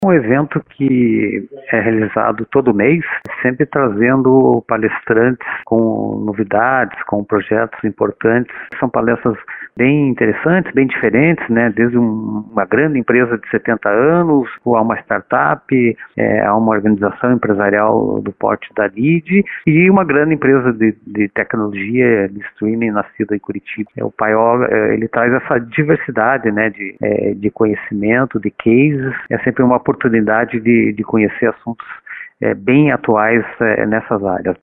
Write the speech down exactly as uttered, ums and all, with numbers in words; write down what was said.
Um evento que é realizado todo mês, sempre trazendo palestrantes com novidades, com projetos importantes. São palestras bem interessantes, bem diferentes, né? Desde um, uma grande empresa de setenta anos, a uma startup, é, a uma organização empresarial do porte da Lide e uma grande empresa de, de tecnologia de streaming nascida em Curitiba. É, o Paiol, é, ele traz essa diversidade, né, de, é, de conhecimento, de cases. É sempre uma oportunidade de, de conhecer assuntos é, bem atuais é, nessas áreas.